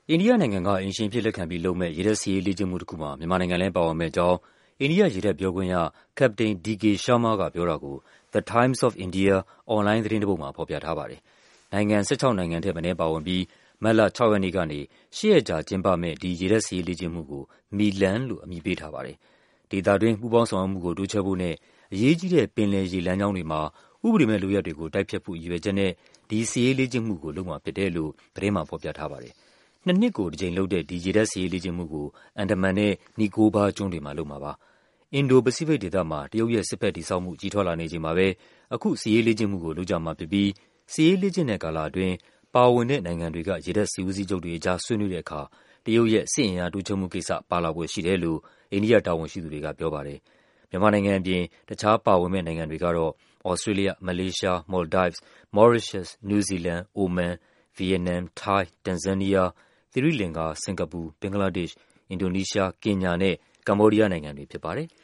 အိန္ဒိယနိုင်ငံက အိမ်ရှင်အဖြစ်လက်ခံပြီးလုပ်မယ့် ရေတပ်စစ်ရေးလေ့ကျင့်မှုတခုမှာ မြန်မာနိုင်ငံလည်းပါဝင်မယ့်အကြောင်း အိန္ဒိယရေတပ်ပြောခွင့်ရ Captain D.K. Sharma ကပြောတာကို The Times of India အွန်လိုင်းသတင်းတပုဒ်မှာ ဖော်ပြထားပါတယ်။ နိုင်ငံ ၁၆ နိုင်ငံထက်မနည်းပါဝင်ပြီး မတ်လ ၆ ရက်နေ့ကနေ ၈ ရက်ကြာကျင်းပမယ့် ဒီရေတပ်စစ်ရေးလေ့ကျင့်မှုကို MILAN လို့ အမည်ပေးထားပါတယ်။ ဒေသတွင်း ပူးပေါင်းဆောင်ရွက်မှုကို တိုးချဲ့ဖို့နဲ့ အရေးကြီးတဲ့ ပင်လယ်ရေလမ်းကြောင်းတွေမှာ ဥပဒေမဲ့လုပ်ရပ်တွေကို တိုက်ဖျက်ဖို့ ရည်ရွယ်ချက်နဲ့ ဒီစစ်ရေးလေ့ကျင့်မှုကို လုပ်မှာဖြစ်တယ်လို့ သတင်းမှာဖော်ပြထားပါတယ်။ နှစ်နှစ်ကိုတကြိမ်လုပ်တဲ့ ဒီရေတပ်စစ်ရေးလေ့ကျင့်မှုကို အန်ဒမန်နဲ့ နီကိုဘားကျွန်းတွေမှာလုပ်မှာပါ။ အင်ဒို-ပစိဖိတ်ဒေသမှာ တရုတ်ရဲ့ စစ်ဘက်တည်ဆောက်မှု ကြီးထွားလာနေချိန်မှာပဲ အခု စစ်ရေးလေ့ကျင့်မှုကို လုပ်ကြမှာဖြစ်ပြီး စစ်ရေးလေ့ကျင့်တဲ့ကာလအတွင်း ပါဝင်တဲ့နိုင်ငံတွေက ရေတပ်စစ်ဦးစီးချုပ်တွေကြား ဆွေးနွေးတဲ့အခါ တရုတ်ရဲ့ စစ်အင်အားတိုးချဲ့မှုကိစ္စ ပါလာဖွယ်ရှိတယ်လို့ အိန္ဒိယတာဝန်ရှိသူတွေကပြောပါတယ်။ မြန်မာနိုင်ငံအပြင် တခြားပါဝင်မယ့်နိုင်ငံတွေကတော့ သြစတြေးလျ၊ မလေးရှား၊ မော်လ်ဒိုက်စ်၊ မော်ရေးရှပ်စ်၊ နယူးဇီလန်၊ အိုမန်၊ ဗီယက်နမ်၊ ထိုင်း၊ တန်ဇန်းနီးယား၊ သီရိလင်္ကာ၊ စင်္ကာပူ၊ ဘင်္ဂလားဒေ့ရှ်၊ အင်ဒိုနီးရှား၊ ကင်ညာနဲ့ ကမ္ဘောဒီးယားနိုင်ငံတွေဖြစ်ပါတယ်။